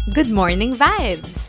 Good morning, vibes!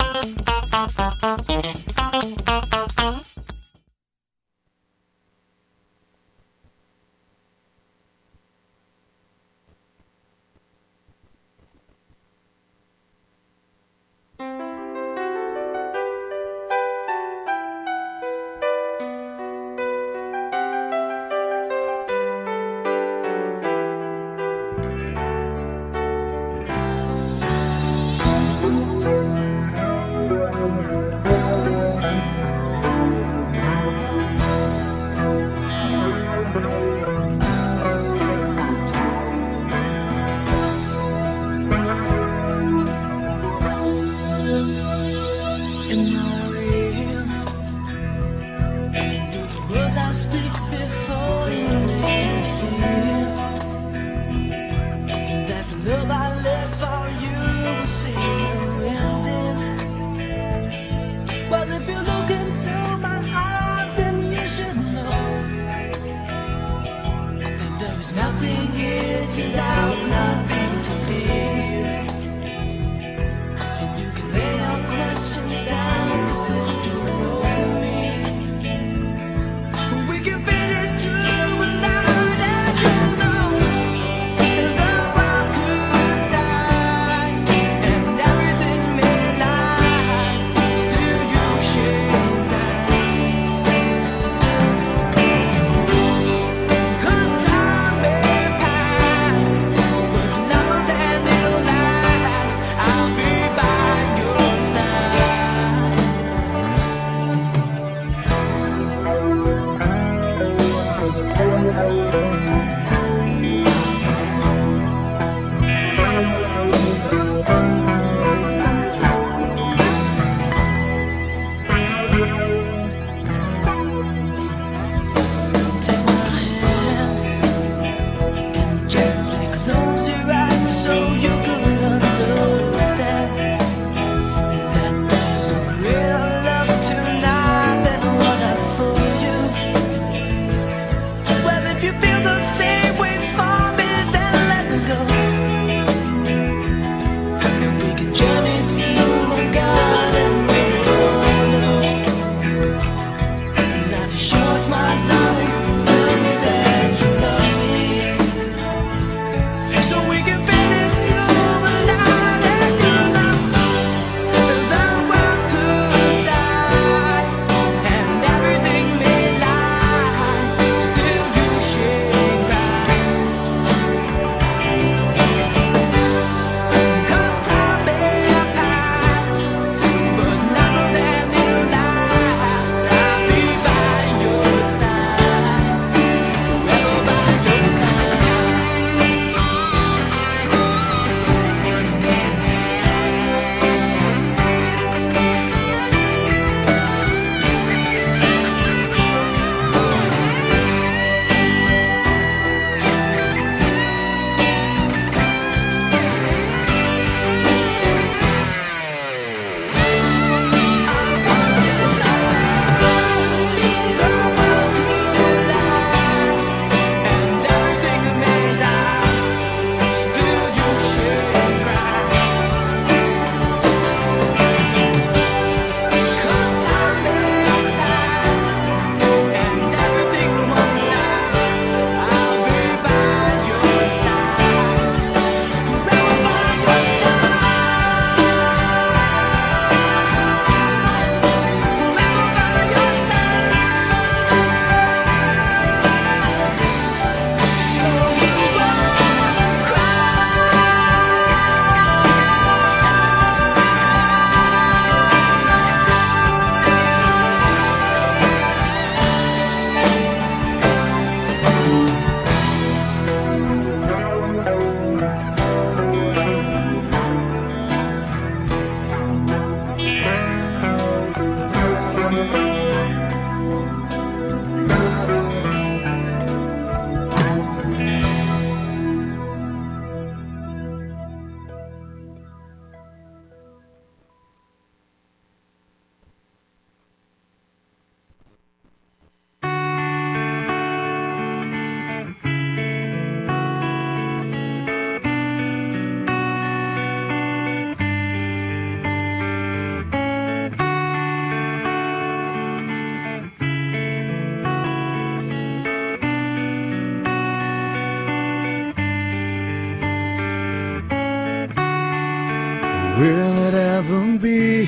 Will it ever be?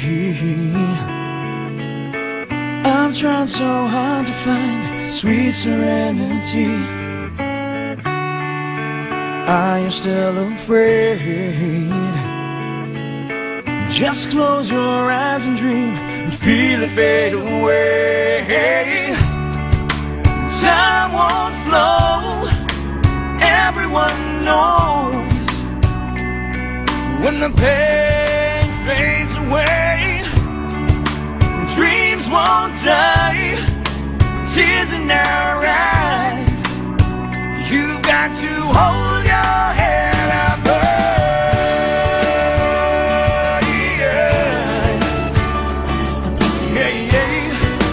I've tried so hard to find sweet serenity. Are you still afraid? Just close your eyes and dream and feel it fade away. Time won't flow, everyone knows. When the pain fades away, dreams won't die, tears in our eyes. You've got to hold your head up high. Yeah, yeah.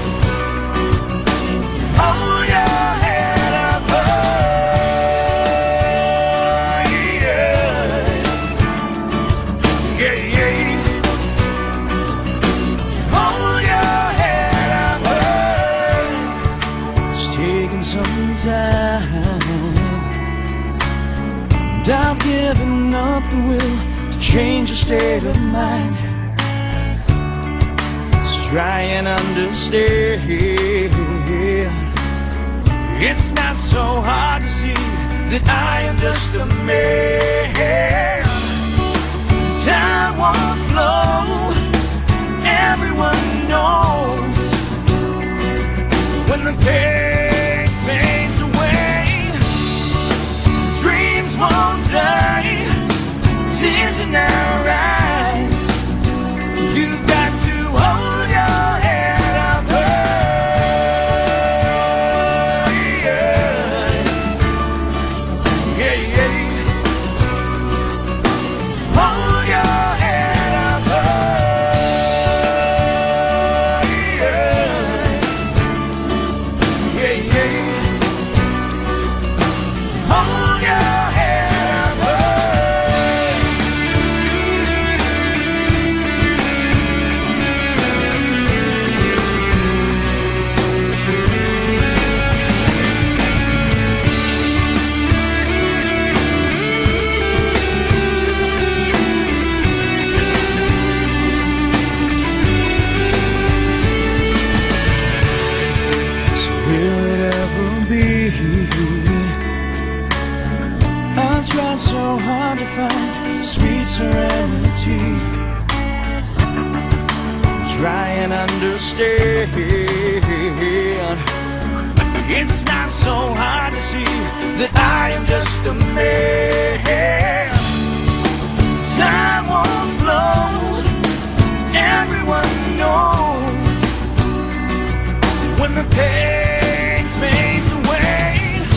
Hold your head up high. Yeah, yeah. Hold your head up high. It's taking some time, and I've given up the will to change your state of mind. Let's try and understand. It's not so hard to see that I am just a man. Time won't flow, everyone knows. When the pain fades away, dreams won't die, tears in our eyes. You've got to hold your head up high. Yeah, yeah. Hold your head up high. Yeah, yeah. Hold your head up So will it ever be? I've tried so hard to find sweet serenity. Try and understand. It's not so hard to see that I am just a man. Time won't flow, everyone knows. When the pain fades away,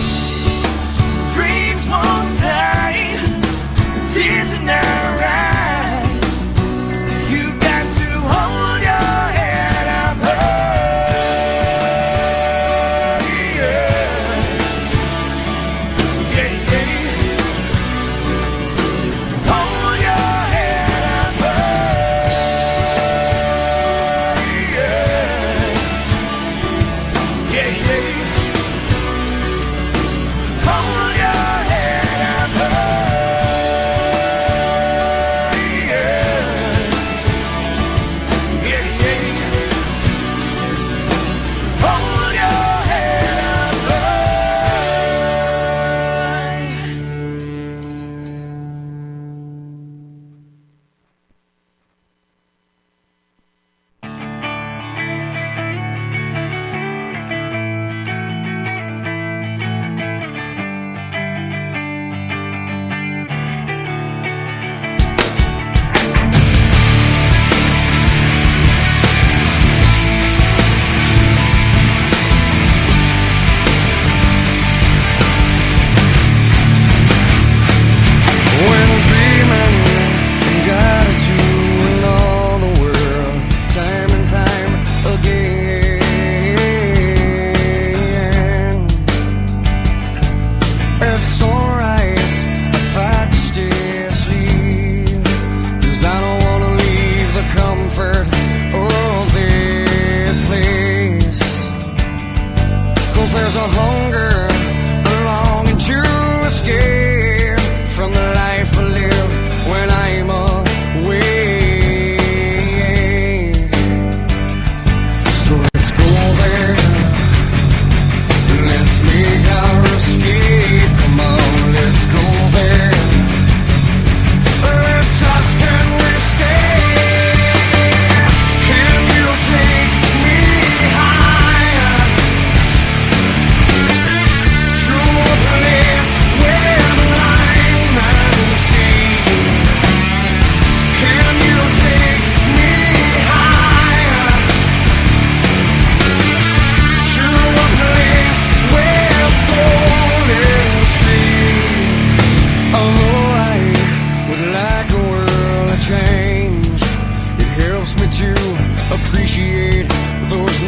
dreams won't die, tears in our eyes. You've got to hold your head up high. Yeah, yeah.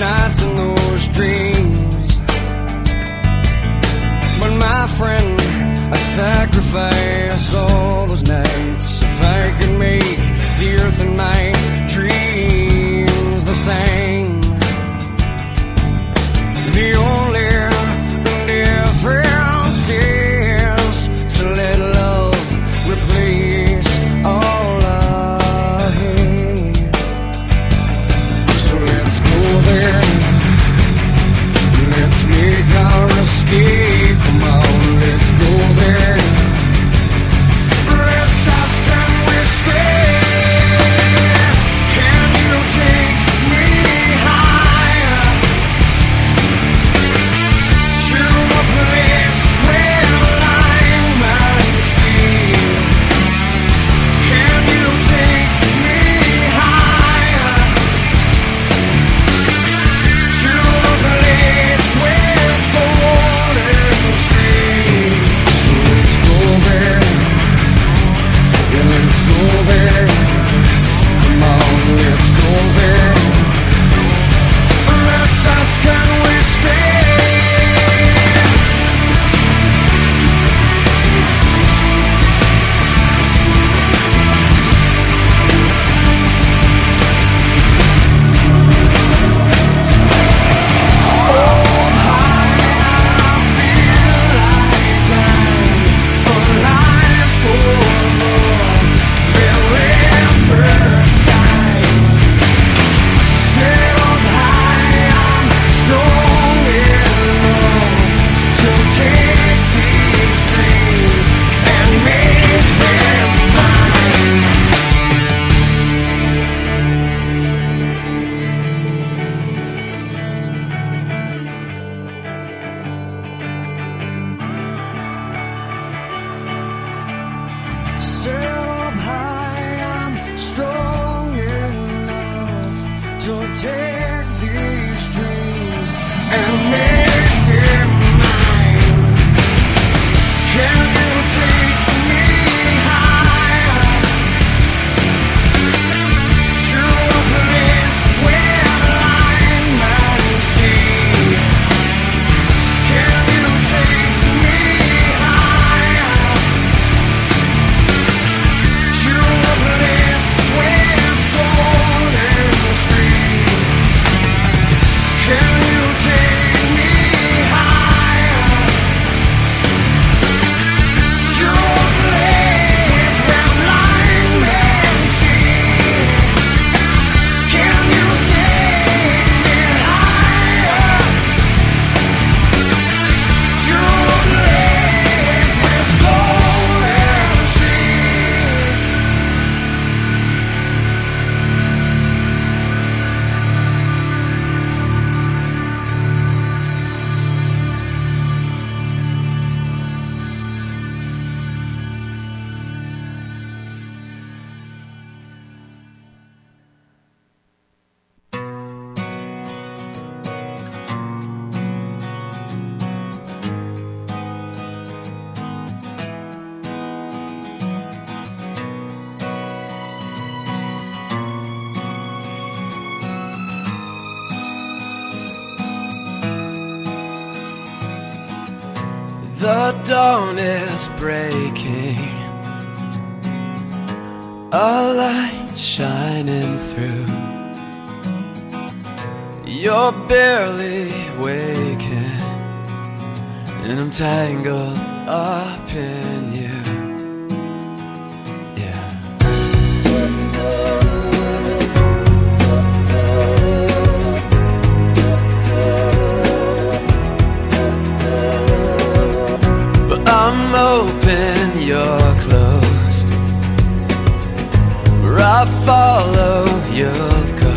nights and those dreams. But my friend, I'd sacrifice all those nights if I could make the earth and my dreams the same. The only difference is to let love replace all I hate. So let's go there, let's make our escape. Come on, let's go there. Let's ask and we stay. Can you take me higher to a place where light might see? Can you take me higher to a place with golden streams? So let's go there, yeah, let's go there. Come on, let's go there. Let's ask, can we stay? Set up high, I'm strong enough to take these dreams and make them mine. Can you take me higher to a place where light might see? Can you take me higher to a place with golden streams? Can you take me higher to a place where light may see? Can you take me higher to a place with golden streams? The dawn is breaking, a light shining through. You're barely waking, and I'm tangled up in you. Yeah. But I'm open, you're closed. Where I follow, you'll go.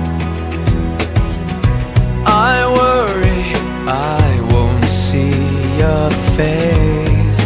I worry I won't see your face.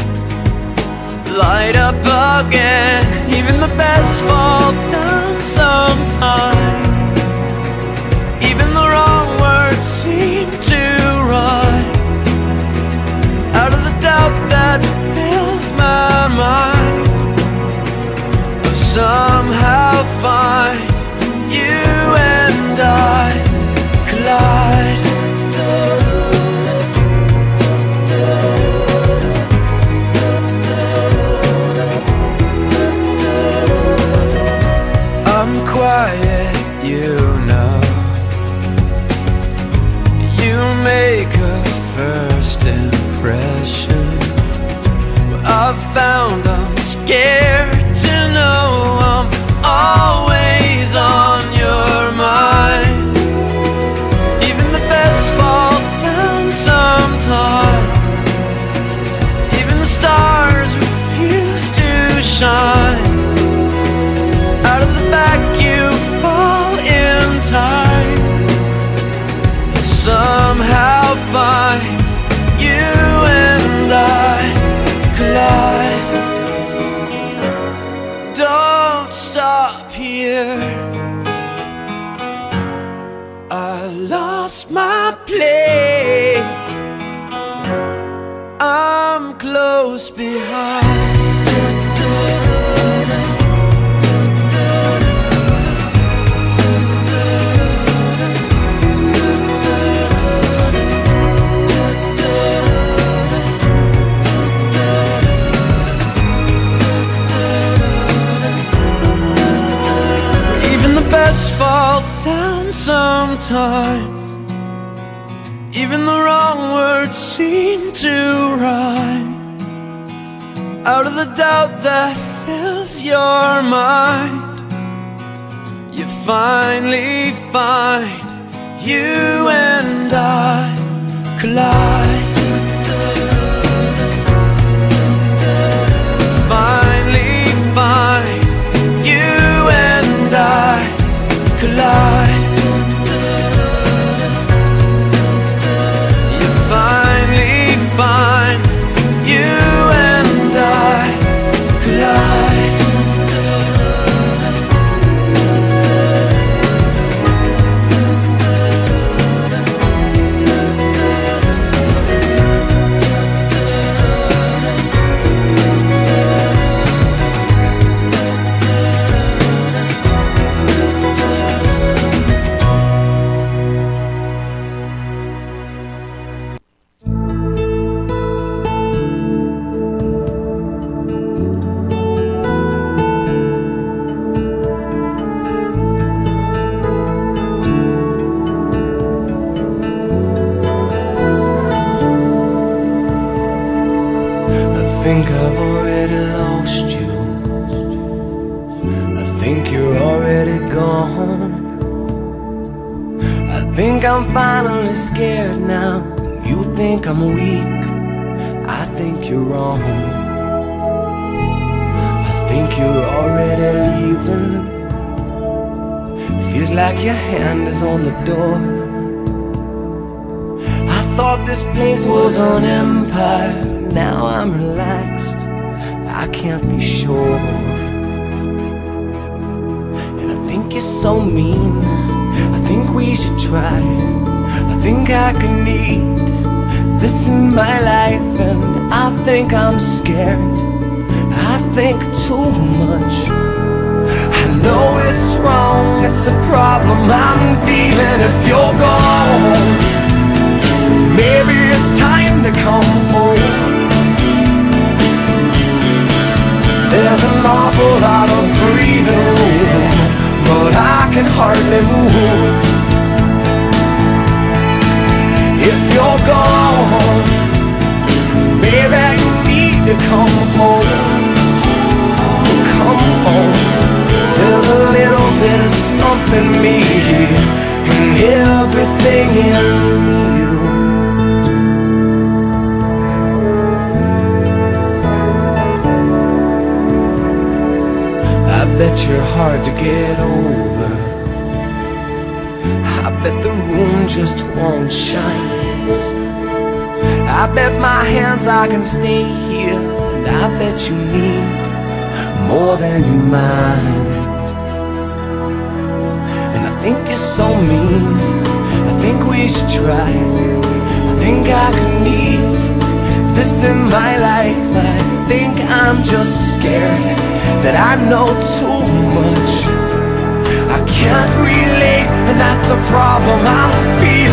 Light up again, even the best fall down sometime. Even the wrong words seem to rhyme. Out of the doubt that fills my mind, I'll somehow find you and I collide. I'm quiet, you know. You make a first impression. I've found I'm scared to know I'm always on your mind. Even the best fall down sometime. Even the stars refuse to shine. Out of the back you fall in time. You somehow find you and I collide. Don't stop here. I lost my place. I'm close behind. Fall down sometimes. Even the wrong words seem to rhyme. Out of the doubt that fills your mind, you finally find you and I collide. Finally find you and I collide. You finally find you and I collide. I think I've already lost you. I think you're already gone. I think I'm finally scared now. You think I'm weak, I think you're wrong. I think you're already leaving. Feels like your hand is on the door. I thought this place was an empire. Now I'm relaxed, I can't be sure. And I think you're so mean. I think we should try. I think I can need this in my life. And I think I'm scared, I think too much. I know it's wrong, it's a problem I'm feeling. If you're gone, maybe it's time to come home. There's an awful lot of breathing room, but I can hardly move. If you're gone, maybe you need to come home. Come home. There's a little bit of something me and everything in you. I bet you're hard to get over. I bet the room just won't shine. I bet my hands I can stay here. And I bet you need more than you mind. And I think you're so mean. I think we should try. I think I could need this in my life. I think I'm just scared that I know too much. I can't relate, and that's a problem I'm feeling.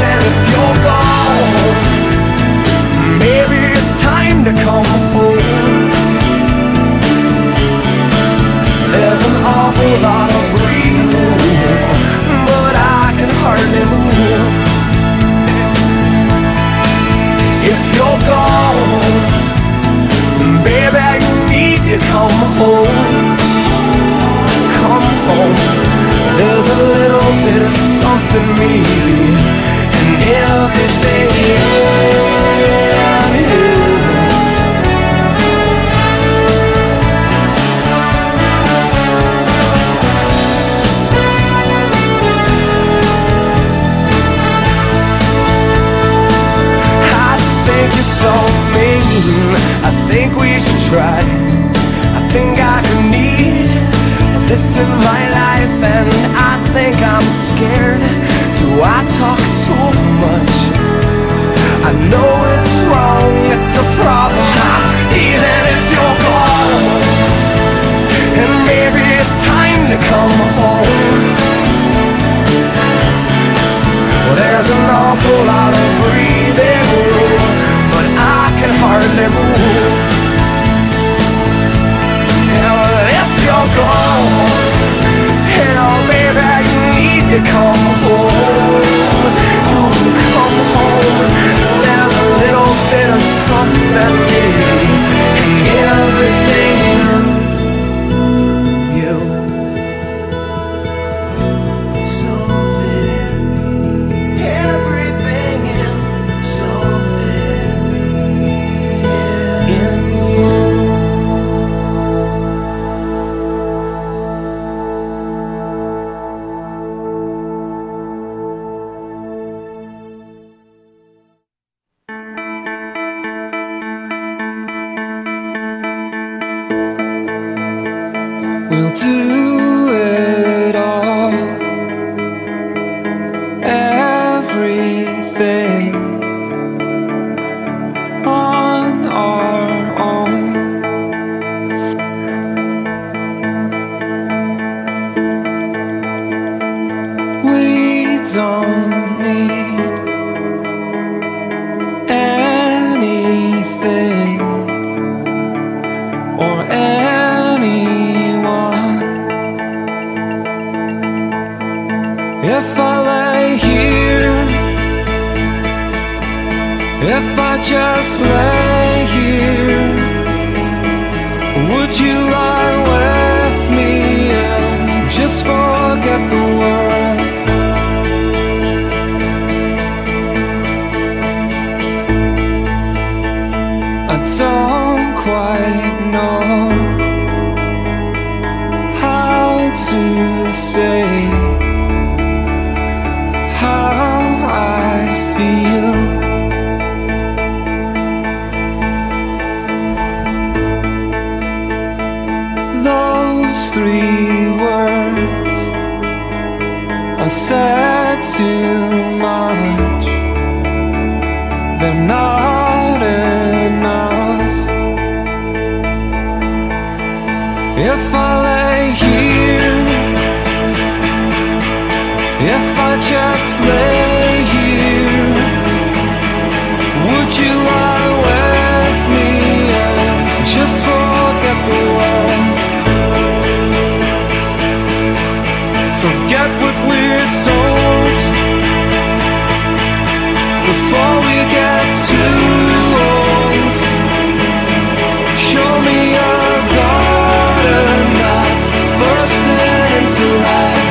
bit of something me and everything in you. I think you're so mean, I think we should try. I think I could need this in my life, and I think I'm scared. Do I talk too much? I know it's wrong, it's a problem. Even if you're gone, and maybe it's time to come home. Well, there's an awful lot of breathing room, but I can hardly move. If you're gone, hell, baby, you need to come home. You can come home. There's a little bit of something in everything in you. Something in everything in something in you. We'll do it all, everything on our own. We don't need anything or anyone. If I lay here, if I just lay here, would you lie with me and just forget the world? I don't quite know how to say how I feel. Those 3 words are said too much. They're not enough. If I lay here, if I just lay here, would you lie with me and just forget the world? Forget what we're told before we get too old. Show me a garden that's bursting into life.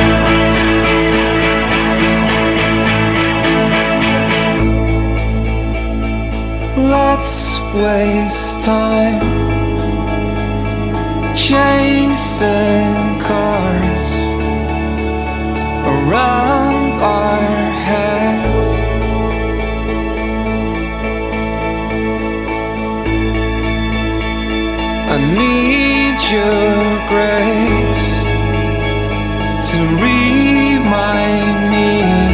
Let's waste time chasing cars around our heads. I need your grace to remind me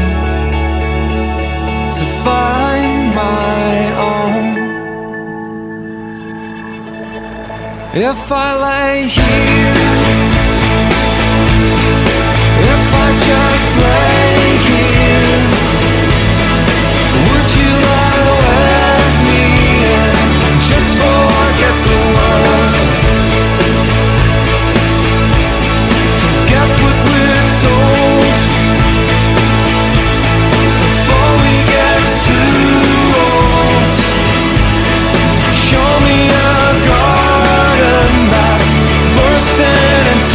to find my own. If I lay here, if I just lay here, would you lie with me and just forget the world? Forget what we're told before we get too old. Show me a garden that's bursting into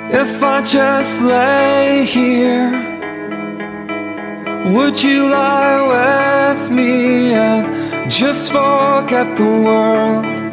If I just lay here, would you lie with me and just forget the world?